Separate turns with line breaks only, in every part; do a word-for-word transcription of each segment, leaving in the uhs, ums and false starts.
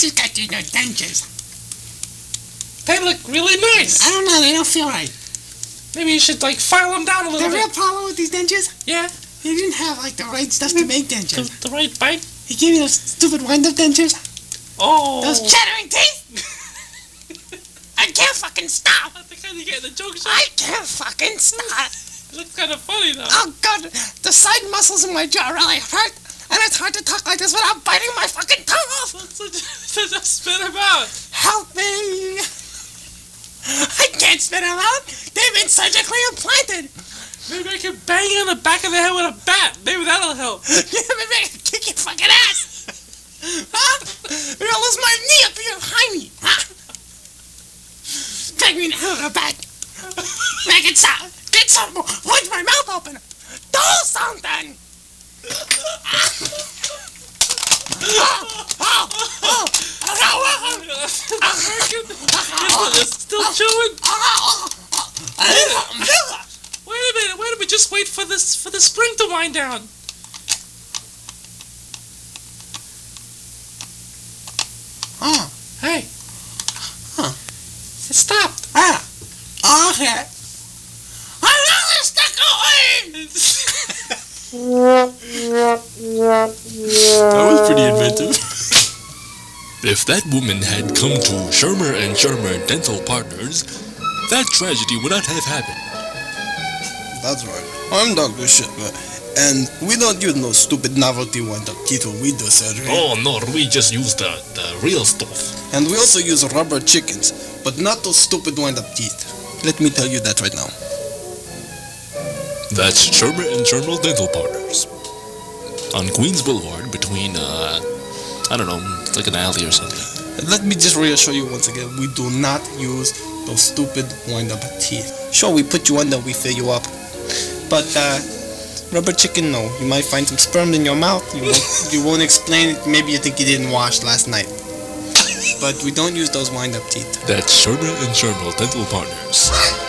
just got these new dentures.
They look really nice.
I don't know, they don't feel right.
Maybe you should, like, file them down a little
The
bit.
real problem with these dentures,
Yeah?
he didn't have, like, the right stuff to make dentures.
The, the right bite?
He gave me those stupid wind-up dentures.
Oh.
Those chattering teeth. I can't fucking stop.
I think I'm getting the joke shot.
I can't fucking stop.
It looks kind of funny, though.
Oh, God. The side muscles in my jaw really hurt. And it's hard to talk like this without biting my fucking tongue off.
So just, just spit them out.
Help me. I can't spit them out. They've been surgically implanted.
Maybe I can bang you in the back of the head with a bat. Maybe that'll help.
Yeah, maybe I can kick your fucking ass. Huh? Maybe I'll lose my knee up here behind me. Huh? Take me down the back. Make it stop. Get some more. Punch my mouth open. Do something. Oh, oh, oh,
It's still chewing. Wait a minute, wait a minute. Just wait for this for the spring to wind down.
Oh,
Hey.
Huh.
It stopped.
ah, okay. Another stick away.
That was pretty inventive. If that woman had come to Shermer and Shermer Dental Partners, that tragedy would not have happened.
That's right. I'm Doctor Shipper, and we don't use no stupid novelty wind-up teeth when we do surgery.
Oh no, we just use the, the real stuff.
And we also use rubber chickens, but not those stupid wind-up teeth. Let me tell you that right now.
That's Shermer and Shermer Dental Partners. On Queens Boulevard between, uh, I don't know, it's like an alley or something.
Let me just reassure you once again, we do not use those stupid wind-up teeth. Sure, we put you under, we fill you up. But, uh, rubber chicken, no. You might find some sperm in your mouth. You won't, you won't explain it. Maybe you think you didn't wash last night. But we don't use those wind-up teeth.
That's Shermer and Shermer Dental Partners.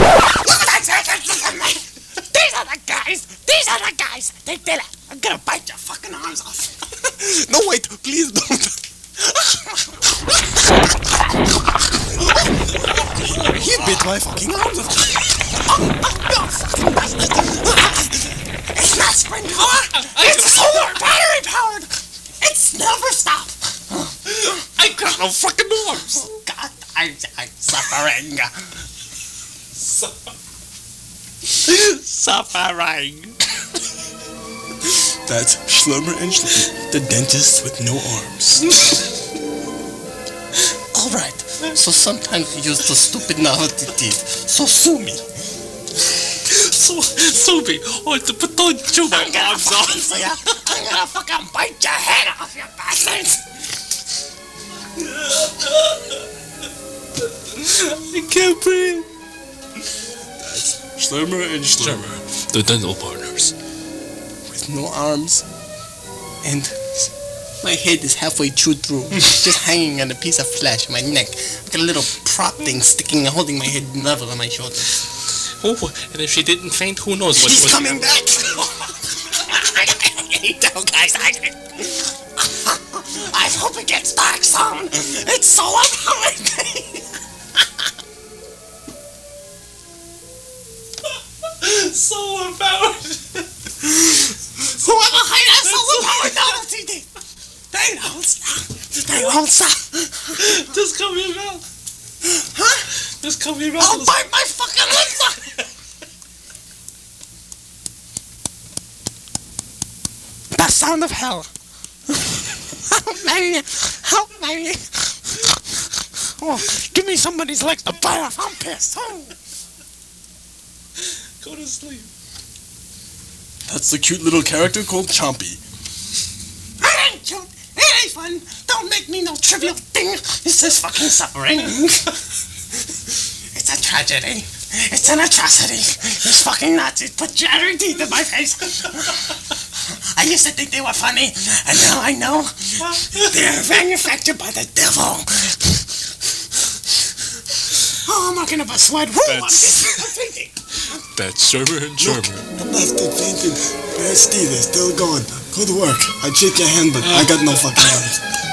These are the guys. These are the guys. They did it. I'm gonna bite your fucking arms off.
No, wait, please don't. He bit my fucking arms off.
It's not spring power. It's solar battery powered. It's never stop.
I got no fucking arms.
God, I, I'm suffering.
Suffering.
That's Schlemmer and Schlemmer, the dentist with no arms. Alright, so sometimes we use those stupid novelty teeth, so sue me.
So, Sophie, oh, to put on chew my
I'm gonna
arms
fucking
off.
see ya. I'm gonna fucking bite your head off, you bastards.
I can't breathe.
Schlemmer and Schlemmer,
Shermer, the Dental Partners.
with no arms, and my head is halfway chewed through, just hanging on a piece of flesh, my neck. I've got a little prop thing sticking, holding my head level on my shoulders.
Oh, and if she didn't faint, who knows what
He's
was
coming back!
You do, guys. I, I hope it gets dark soon. It's so unhealthy.
so empowered.
Whoever hired us solar powered novelty teeth. They don't stop. They won't stop.
Just cover your mouth.
Huh?
Just cover your mouth.
I'll bite my fucking lips off. The sound of hell. Help me. Help me. Oh, give me somebody's legs to bite off. I'm pissed. Oh.
Go to sleep.
That's the cute little character called Chompy.
It ain't cute. It ain't fun. Don't make me no trivial thing. It's just fucking suffering. It's a tragedy. It's an atrocity. These fucking Nazis put chattering teeth in my face. I used to think they were funny, and now I know they're manufactured by the devil. Oh, I'm working up a sweat. Woo, I'm
That's-
fainting.
That's Shermer and Shermer.
I'm not still fainting. Where's Steve? They're still gone. Go to work. I'd shake your hand, but I got no fucking arms.